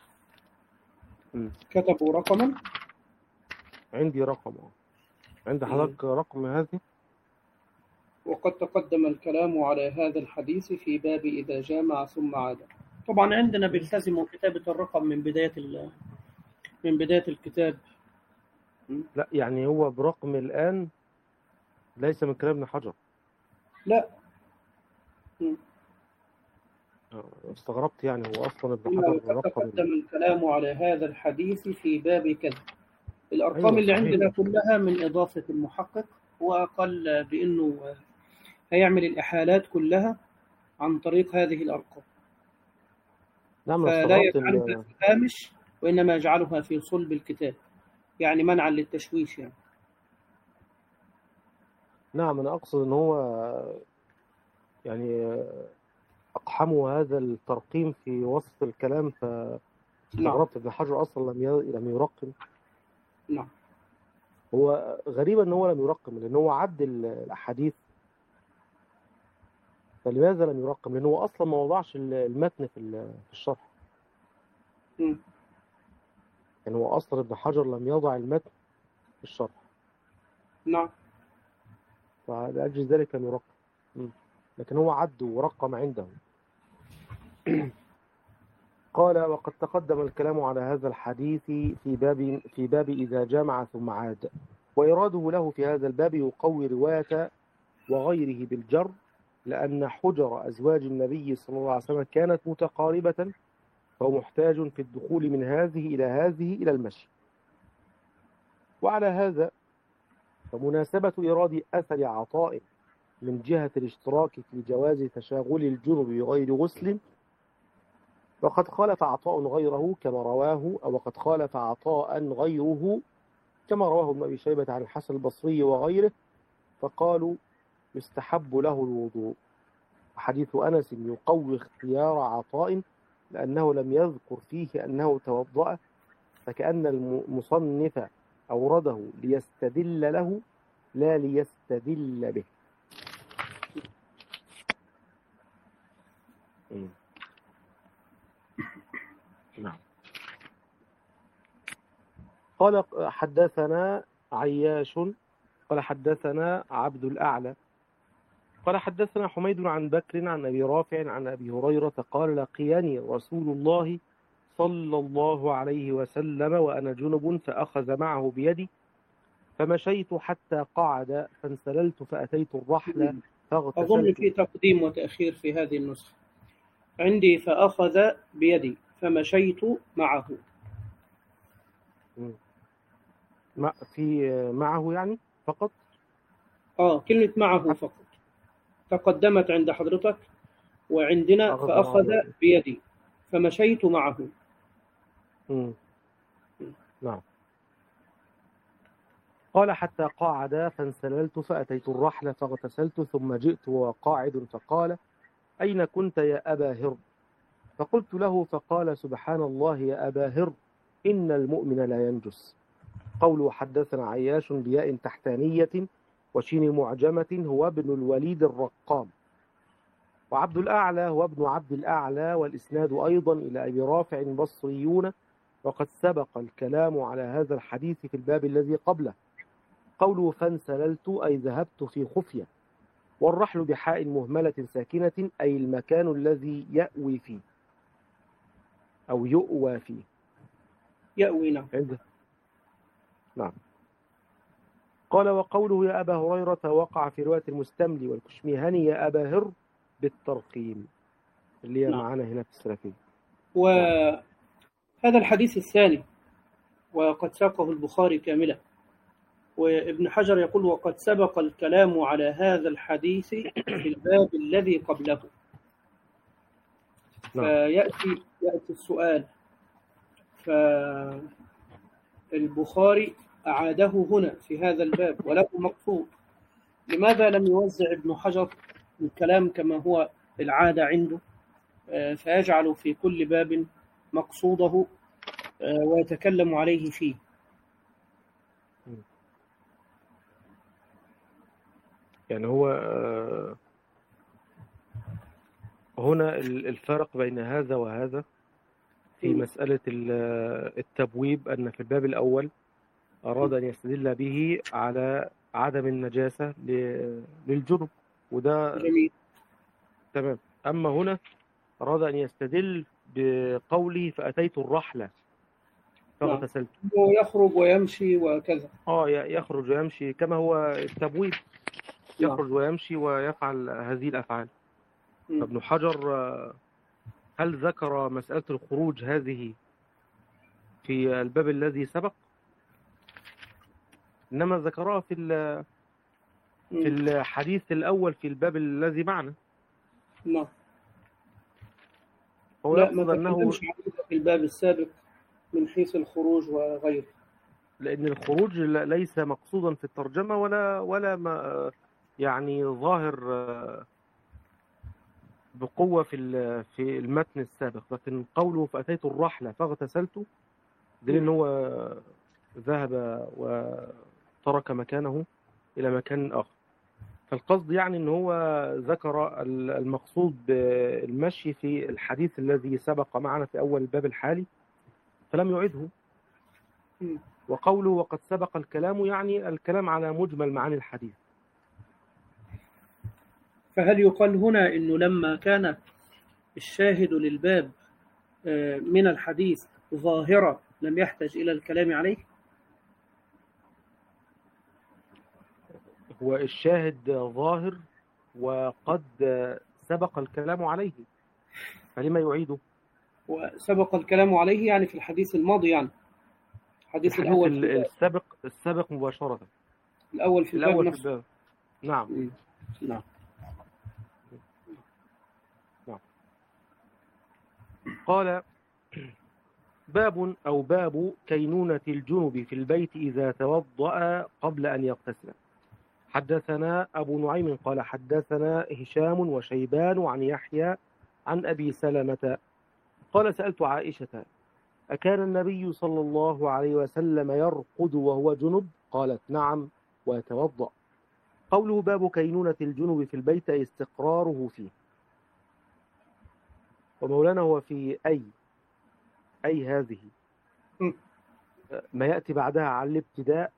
كتبوا رقما؟ عندي رقم. عند حضرتك رقم هذه؟ وقد تقدم الكلام على هذا الحديث في باب إذا جامع ثم عاد. طبعا عندنا بيلتزموا كتابة الرقم من بداية من بداية الكتاب. لا يعني هو برقم الآن ليس من كلام ابن حجر. لا استغربت يعني هو أصلا ابن حجر رقم. تقدم الكلام على هذا الحديث في باب كذا. الأرقام أيوة اللي عندنا كلها من إضافة المحقق، وقال بأنه هيعمل الإحالات كلها عن طريق هذه الأرقام. نعم. فلا يجعلها في هامش وإنما يجعلها في صلب الكتاب، يعني منعا للتشويش يعني. نعم أنا أقصد أن هو يعني أقحموا هذا الترقيم في وسط الكلام، فاستغربت ابن حجر أصلا لم لم يرقم. نعم. هو غريب أن هو لم يرقم لأن هو عد الأحاديث، فلماذا لم يرقم؟ لأنه هو أصلا ما وضعش المتن في الشرح. م. يعني هو أصلا ابن حجر لم يضع المتن في الشرح. نعم. فلأجل ذلك لم يرقم. م. لكن هو عد ورقم عنده. قال وقد تقدم الكلام على هذا الحديث في باب في باب إذا جامع ثم عاد، وإراده له في هذا الباب يقوي رواية وغيره بالجر، لأن حجر أزواج النبي صلى الله عليه وسلم كانت متقاربة، فهو محتاج في الدخول من هذه إلى هذه إلى المشي. وعلى هذا فمناسبة إراد أثر عطاء من جهة الاشتراك في جواز تشاغل الجنب بغير غسل، وقد خالف عطاء غيره كما رواه، أو وقد خالف عطاء غيره كما رواه ابن أبي شيبة عن الحسن البصري وغيره، فقالوا يستحب له الوضوء. حديث أنس يقوي اختيار عطاء لأنه لم يذكر فيه أنه توضأ، فكأن المصنف أورده ليستدل له لا ليستدل به. نعم. قال حدثنا عياش قال حدثنا عبد الأعلى قال حدثنا حميد عن بكر عن أبي رافع عن أبي هريرة قال لقيني رسول الله صلى الله عليه وسلم وأنا جنب فأخذ معه بيدي فمشيت حتى قعد فانسللت فأتيت الرحل فاغتسلت. أظن في تقديم وتأخير في هذه النسخة عندي، فأخذ بيدي فمشيت معه. ما في معه يعني فقط؟ آه كلمة معه فقط تقدمت عند حضرتك، وعندنا فأخذ بيدي فمشيت معه. مم. نعم. قال حتى قاعد فانسللت فأتيت الرحل فاغتسلت ثم جئت وقاعد فقال أين كنت يا أبا هر؟ فقلت له فقال سبحان الله يا أبا هر إن المؤمن لا ينجس. قوله حدثنا عياش بياء تحتانية وشين معجمة هو ابن الوليد الرقام، وعبد الأعلى هو ابن عبد الأعلى، والإسناد أيضا إلى أبي رافع بصريون، وقد سبق الكلام على هذا الحديث في الباب الذي قبله. قوله فانسللت أي ذهبت في خفية، والرحل بحاء مهملة ساكنة أي المكان الذي يأوي فيه أو يؤوى فيه. يأوي نعم. عنده نعم. قال وقوله يا أبا هريرة وقع في رواية المستملي والكشميهني يا أبا هر بالترقيم اللي هي نعم. معانا هنا في السلفية. وهذا الحديث الثاني وقد ساقه البخاري كاملا، وابن حجر يقول وقد سبق الكلام على هذا الحديث في الباب الذي قبله. نعم. فيأتي يأتي السؤال، فالبخاري أعاده هنا في هذا الباب وله مقصود، لماذا لم يوزع ابن حجر الكلام كما هو العادة عنده، فيجعل في كل باب مقصوده ويتكلم عليه فيه؟ يعني هو هنا الفرق بين هذا وهذا في مسألة التبويب، أن في الباب الأول أراد أن يستدل به على عدم النجاسة للجنب، وده جميل. تمام. أما هنا أراد أن يستدل بقوله فأتيت الرحلة فاغتسلت، ويخرج ويمشي وكذا. آه يخرج ويمشي كما هو التبويب، يخرج ويمشي ويفعل هذه الأفعال. فابن حجر هل ذكر مسألة الخروج هذه في الباب الذي سبق؟ إنما ذكرها في في الحديث الأول في الباب الذي معنا. نعم. هو لا، يقصد ما أنه في الباب السابق من حيث الخروج وغيره، لأن الخروج ليس مقصودا في الترجمة ولا ولا ما يعني ظاهر بقوة في في المتن السابق، لكن قوله فأتيت الرحلة فاغتسلت دليل إن هو ذهب وترك مكانه إلى مكان آخر. فالقصد يعني إن هو ذكر المقصود بالمشي في الحديث الذي سبق معنا في أول الباب الحالي فلم يعده. وقوله وقد سبق الكلام يعني الكلام على مجمل معاني الحديث. فهل يقال هنا إنه لما كان الشاهد للباب من الحديث ظاهرة لم يحتاج إلى الكلام عليه؟ هو الشاهد ظاهر وقد سبق الكلام عليه، فلما يعيده؟ وسبق الكلام عليه يعني في الحديث الماضي، يعني الحديث الأول في السابق السابق مباشرة، الأول في الباب الأول نفسه. في الباب. نعم. نعم. نعم. قال باب أو باب كينونة الجنب في البيت إذا توضأ قبل أن يغتسل. حدثنا أبو نعيم قال حدثنا هشام وشيبان عن يحيى عن أبي سلمة قال سألت عائشة أكان النبي صلى الله عليه وسلم يرقد وهو جنب؟ قالت نعم ويتوضأ. قوله باب كينونة الجنب في البيت استقراره فيه. ومولانا هو في أي أي هذه ما يأتي بعدها على الابتداء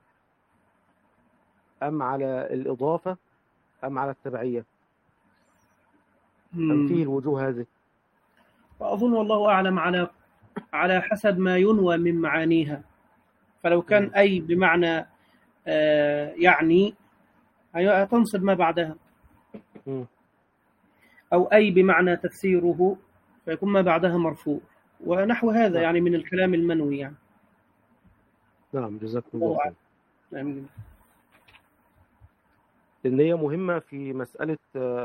أم على الإضافة أم على التبعية أم فيه الوجوه هذه؟ وأظن والله أعلم على على حسب ما ينوى من معانيها. فلو كان م. أي بمعنى آه يعني تنصب ما بعدها، م. أو أي بمعنى تفسيره فيكون ما بعدها مرفوع ونحو هذا. نعم. يعني من الكلام المنوي يعني. نعم جزاكم الله خير. نعم. لأن هي مهمة في مسألة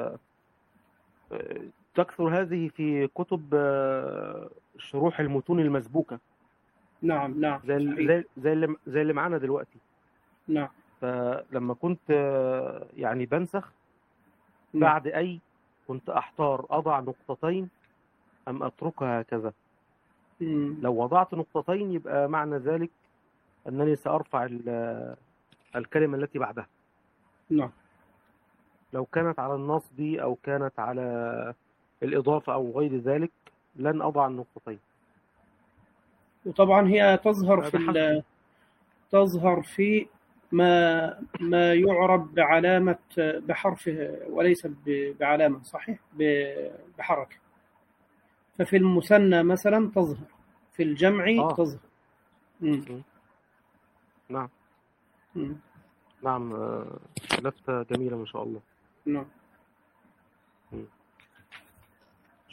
تكثر هذه في كتب شروح المتون المسبوكة. نعم نعم زي زي زي اللي زي اللي معانا دلوقتي. نعم. فلما كنت يعني بنسخ بعد أي كنت أحتار أضع نقطتين أم أتركها هكذا. لو وضعت نقطتين يبقى معنى ذلك أنني سأرفع الكلمة التي بعدها. نعم. لو كانت على النصب أو كانت على الإضافة أو غير ذلك لن أضع النقطتين. وطبعا هي تظهر في تظهر في ما ما يعرب بعلامة بحرفه وليس بعلامة، صحيح، بحركة. ففي المثنى مثلا تظهر، في الجمع آه. تظهر. مم. نعم. مم. نعم لفتة جميلة ما شاء الله. نعم.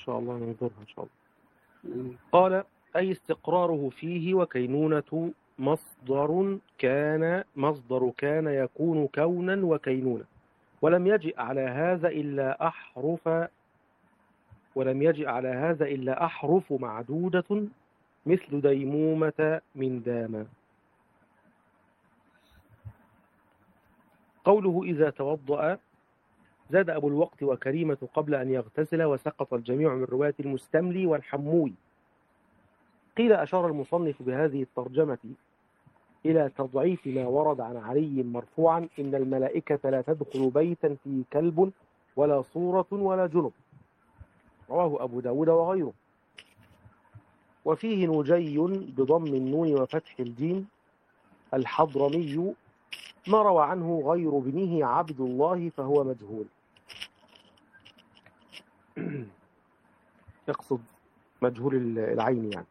شاء الله ننظرها إن شاء الله. قال أي استقراره فيه وكينونة مصدر كان مصدر كان يكون كونا وكينونة، ولم يجئ على هذا إلا أحرف ولم يجئ على هذا إلا أحرف معدودة مثل ديمومة من دام. قوله إذا توضأ زاد أبو الوقت وكريمة قبل أن يغتسل، وسقط الجميع من رواية المستملي والحموي. قيل أشار المصنف بهذه الترجمة إلى تضعيف ما ورد عن علي مرفوعا إن الملائكة لا تدخل بيتا فيه كلب ولا صورة ولا جنب، رواه أبو داود وغيره. وفيه نجي بضم النون وفتح الجيم الحضرمي ما روى عنه غير ابنه عبد الله فهو مجهول. يقصد مجهول العين يعني.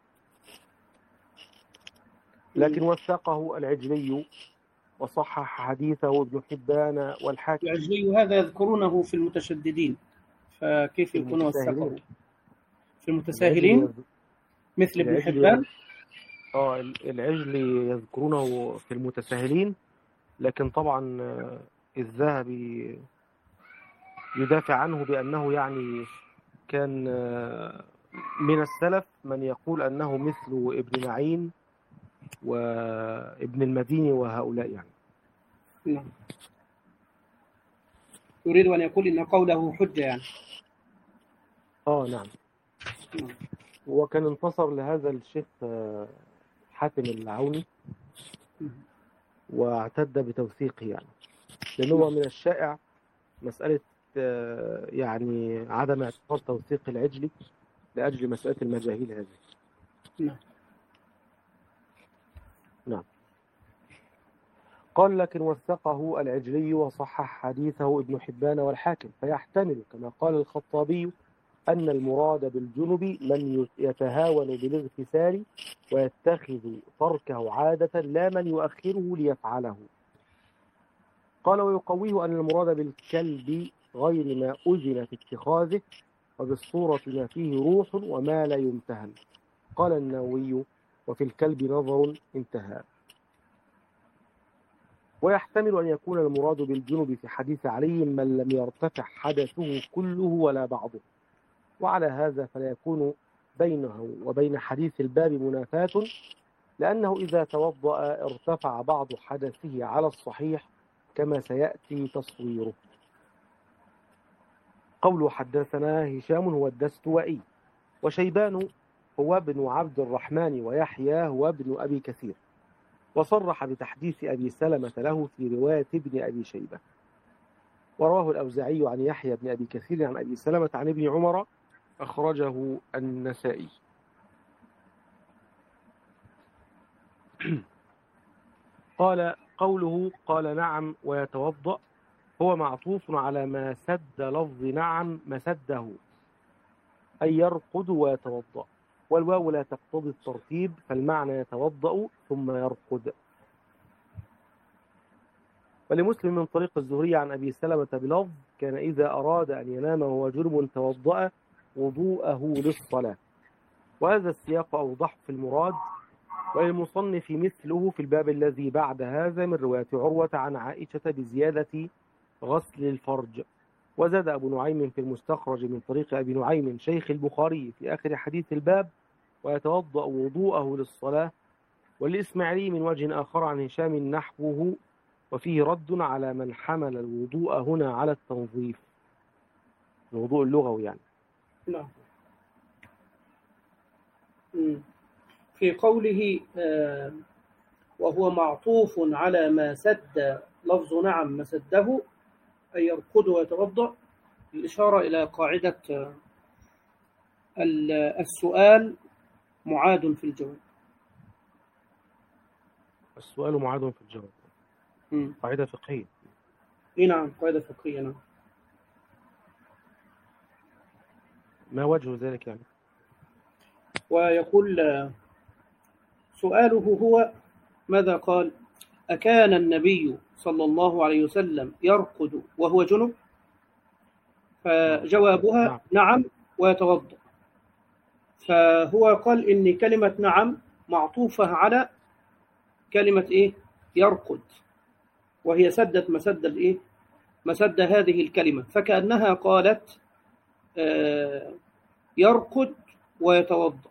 لكن وثقه العجلي وصحح حديثه ابن حبان والحاكم. العجلي هذا يذكرونه في المتشددين، فكيف يكون وثقه في المتساهلين مثل ابن حبان؟ اه العجلي يذكرونه في المتساهلين، لكن طبعا الذهبي يدافع عنه بأنه يعني كان من السلف من يقول أنه مثل ابن معين وابن المديني وهؤلاء يعني. نعم. يريد أن يقول إن قوله حجة يعني. آه نعم. وكان انتصر لهذا الشيخ حاتم العوني واعتد بتوثيقه يعني، لأنه من الشائع مسألة يعني عدم اعتبار توثيق العجلي لأجل مسألة المجاهيل هذه. نعم. نعم. قال لكن وثقه العجلي وصحح حديثه ابن حبان والحاكم، فيحتمل كما قال الخطابي أن المراد بالجنب من يتهاون بالاغتسال ويتخذ تركه عادة لا من يؤخره ليفعله. قال ويقويه أن المراد بالكلب غير ما أذن في اتخاذه، وبالصورة ما فيه روح وما لا يمتهن. قال النووي وفي الكلب نظر انتهى. ويحتمل أن يكون المراد بالجنب في حديث علي من لم يرتفع حدثه كله ولا بعضه، وعلى هذا فلا يكون بينه وبين حديث الباب منافاة، لأنه إذا توضأ ارتفع بعض حدثه على الصحيح كما سيأتي تصويره. قوله حدثنا هشام هو الدستوائي، وشيبان هو ابن عبد الرحمن، ويحيى هو ابن أبي كثير، وصرح بتحديث أبي سلمة له في رواية ابن أبي شيبة. ورواه الأوزاعي عن يحيى بن أبي كثير عن أبي سلمة عن ابن عمر، أخرجه النسائي. قال قوله قال نعم ويتوضأ هو معطوف على ما سد لفظ نعم مسده، أي يرقد ويتوضأ، والواو لا تقتضي الترتيب، فالمعنى يتوضأ ثم يرقد. ولمسلم من طريق الزهري عن أبي سلمة بلفظ كان إذا أراد أن ينام وهو جنب توضأ وضوءه للصلاة، وهذا السياق أوضح في المراد. وللمصنف مثله في الباب الذي بعد هذا من رواية عروة عن عائشة بزيادة غسل الفرج. وزاد أبو نعيم في المستخرج من طريق أبي نعيم شيخ البخاري في آخر حديث الباب ويتوضأ وضوءه للصلاة. والإسماعيلي من وجه آخر عن هشام نحوه، وفيه رد على من حمل الوضوء هنا على التنظيف، الوضوء اللغوي يعني. نعم. في قوله آه وهو معطوف على ما سد لفظ نعم مسده، أي يرقد ويتوضأ، الإشارة إلى قاعدة آه السؤال معاد في الجواب. السؤال معاد في الجواب، م. قاعدة فقهية. إيه نعم، قاعدة فقهية. نعم. ما وجه ذلك يعني؟ ويقول سؤاله هو ماذا قال؟ أكان النبي صلى الله عليه وسلم يرقد وهو جنب؟ فجوابها نعم ويتوضأ. فهو قال إن كلمة نعم معطوفة على كلمة إيه؟ يرقد، وهي سدت مسد الإيه؟ مسد هذه الكلمة، فكأنها قالت آه يرقد ويتوضأ.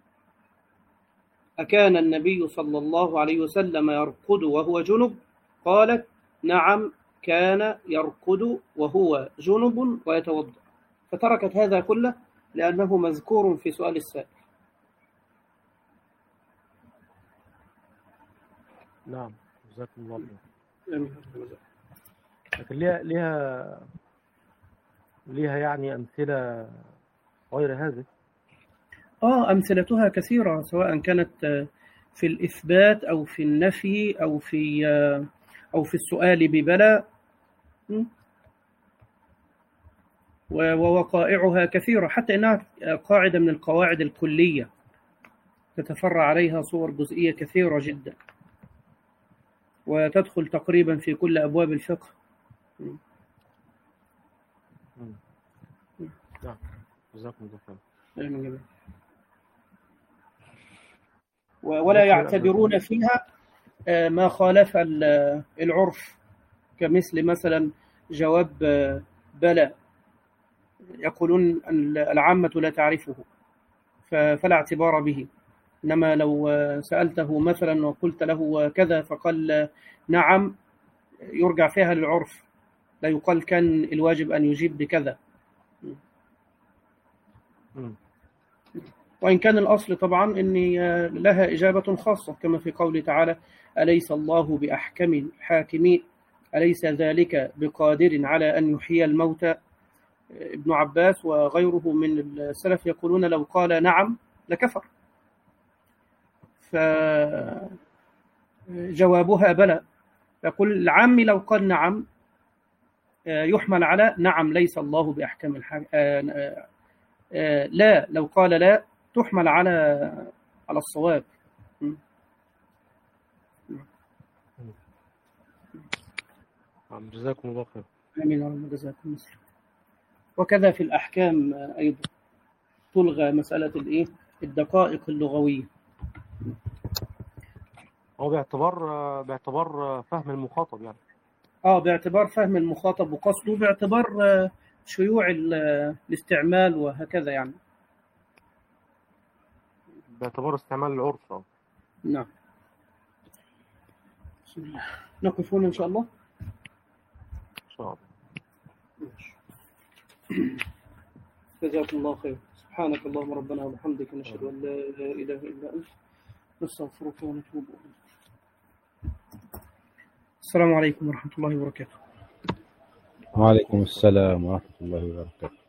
أكان النبي صلى الله عليه وسلم يرقد وهو جنب؟ قالت نعم كان يرقد وهو جنب ويتوضأ، فتركت هذا كله لأنه مذكور في سؤال السائل. نعم جزاكم الله خير. لكن ليها ليها ليها يعني أمثلة غير هذه؟ آه أمثلتها كثيرة، سواء كانت في الإثبات أو في النفي أو في أو في السؤال ببلى، ووقائعها كثيرة، حتى إنها قاعدة من القواعد الكلية تتفرع عليها صور جزئية كثيرة جدا، وتدخل تقريبا في كل أبواب الفقه. نعم جزاكم الله خير. ولا يعتبرون فيها ما خالف العرف، كمثل مثلا جواب بلى، يقولون العامة لا تعرفه فلا اعتبار به. إنما لو سألته مثلا وقلت له كذا فقال نعم، يرجع فيها للعرف، لا يقال كان الواجب أن يجيب بكذا. وإن كان الأصل طبعا أن لها إجابة خاصة، كما في قوله تعالى أليس الله بأحكم الحاكمين أليس ذلك بقادر على أن يحيي الموتى. ابن عباس وغيره من السلف يقولون لو قال نعم لكفر، فجوابها بلى. يقول العام لو قال نعم يحمل على نعم ليس الله بأحكم الحاكم، لا لو قال لا تحمل على على الصواب. جزاكم الله خير. آمين يا رب جزاكم الله. وكذا في الأحكام أيضا تلغى مسألة الإيه الدقائق اللغوية. هو باعتبار باعتبار فهم المخاطب يعني. اه باعتبار فهم المخاطب وقصده، باعتبار شيوع الاستعمال وهكذا يعني. باعتبار استعمال العرف. اه نعم. بسم الله. نقف هنا إن شاء الله. إن شاء الله. جزاكم الله خير. سبحانك اللهم ربنا وبحمدك نشهد أن لا إله إلا أنت نستغفرك ونتوب إليك. السلام عليكم ورحمة الله وبركاته. وعليكم السلام ورحمة الله وبركاته.